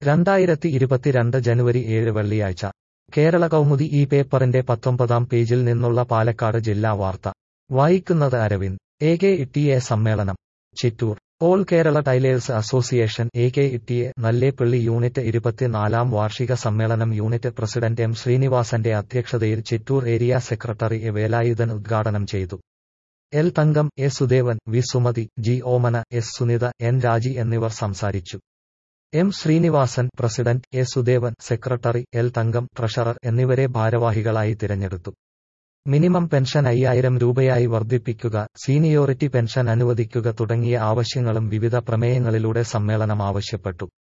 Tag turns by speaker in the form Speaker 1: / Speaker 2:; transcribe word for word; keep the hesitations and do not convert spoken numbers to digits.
Speaker 1: രണ്ടായിരത്തി ഇരുപത്തിരണ്ട് ജനുവരി ഏഴ് വെള്ളിയാഴ്ച കേരള കൗമുദി ഈ പേപ്പറിന്റെ പത്തൊമ്പതാം പേജിൽ നിന്നുള്ള പാലക്കാട് ജില്ലാ വാർത്ത വായിക്കുന്നത് Aravind. A K E T A സമ്മേളനം Chittur. All Kerala tailors association A K E T A Nallepilly unit ഇരുപത്തിനാലാം വാർഷിക സമ്മേളനം യൂണിറ്റ് പ്രസിഡന്റ് എം ശ്രീനിവാസന്റെ അധ്യക്ഷതയിൽ Chittur area secretary A Velayudhan ഉദ്ഘാടനം ചെയ്തു. L Thankam, A Sudevan, V Sumathi, G Omana, S Sunitha, N Raji എന്നിവർ സംസാരിച്ചു. M Srinivasan president, A Sudevan secretary, L Thankam treasurer എന്നിവരെ ഭാരവാഹികളായി തിരഞ്ഞെടുത്തു. മിനിമം പെൻഷൻ അയ്യായിരം രൂപയായി വർദ്ധിപ്പിക്കുക, സീനിയോറിറ്റി പെൻഷൻ അനുവദിക്കുക തുടങ്ങിയ ആവശ്യങ്ങളും വിവിധ പ്രമേയങ്ങളിലൂടെ സമ്മേളനം ആവശ്യപ്പെട്ടു.